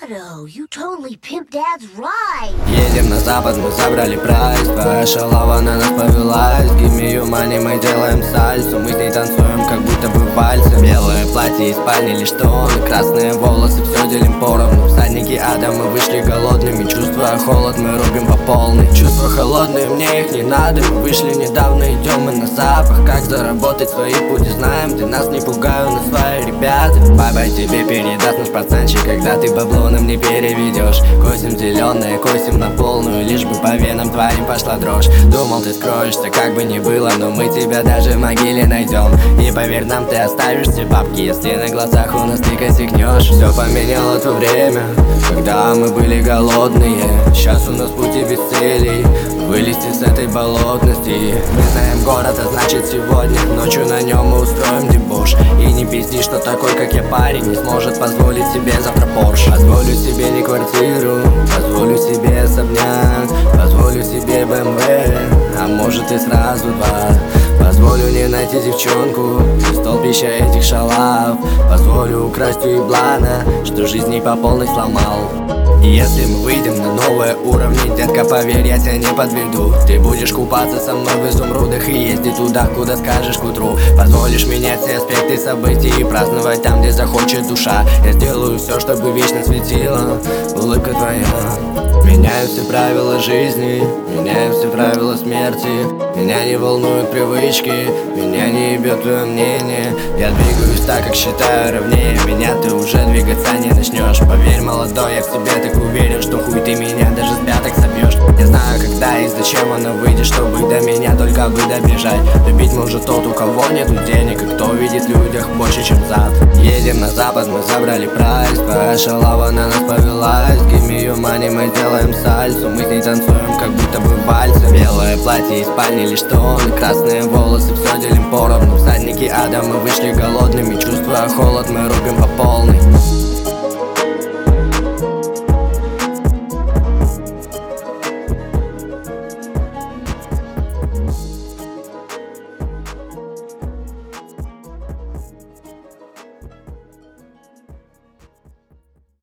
Otto, you totally pimped Dad's ride. Едем на запад, мы забрали прайс. Твоя шалава на нас повелась. Give me your money, мы делаем сальсу. Мы с ней танцуем, как будто бы вальсы. Белое платье из спальни лишь тон, красные волосы, все делим поровну. Всадники ада, мы вышли голодными. Чувствуя холод, мы рубим по полной. Чувства холодные, мне их не надо. Мы вышли недавно, идем мы на запах. Как заработать свои пути, знаем. Ты нас не пугай, у нас свои ребята. Баба тебе передаст наш пацанчик, когда ты бабло нам не переведешь. Косим зеленые, косим на полную, лишь бы по венам твоим пошла дрожь. Думал, ты скроешься, как бы ни было, но мы тебя даже в могиле найдем. И поверь нам, ты оставишь все бабки, если на глазах у нас ты косякнешь. Все поменяло то время, когда мы были голодные. Сейчас у нас пути без целей, вылезти с этой болотности. Мы знаем город, а значит сегодня ночью на нем мы устроим дебош. И не пизди, что такой, как я, парень не сможет позволить себе завтра Порш. Позволю себе не квартиру, позволю себе особняк, позволю себе БМВ, а может и сразу два. Позволю не найти девчонку из столбища этих шалав. Позволю украсть у еблана, что жизнь не по полной сломал. И если мы выйдем на новые уровни, детка, поверь, я тебя не подведу. Ты будешь купаться со мной в изумрудах и ездить туда, куда скажешь к утру. Позволишь менять все аспекты событий и праздновать там, где захочет душа. Я сделаю все, чтобы вечно светила улыбка твоя. Меняю все правила жизни, меняю все правила смерти. Меня не волнуют привычки, меня не ебет твое мнение. Я двигаюсь так, как считаю ровнее. Меня ты уже двигаться не начнешь. Поверь, молодой, я в себе так уверен, что хуй ты меня даже с пяток собьешь. Я знаю, когда и зачем она выйдет, чтобы до меня только бы добежать. Любить может тот, у кого нету денег, и кто видит в людях больше, чем зад. Едем на запад, мы забрали прайс. Твоя шалава на нас повелась. Give me your money, мы делаем сальсу. Мы с ней танцуем, как будто бы вальсы. Белое платье из спальни лишь тон, красные волосы, все делим поровну. Всадники ада, мы вышли голодными. Чувствуя холод, мы рубим по полной.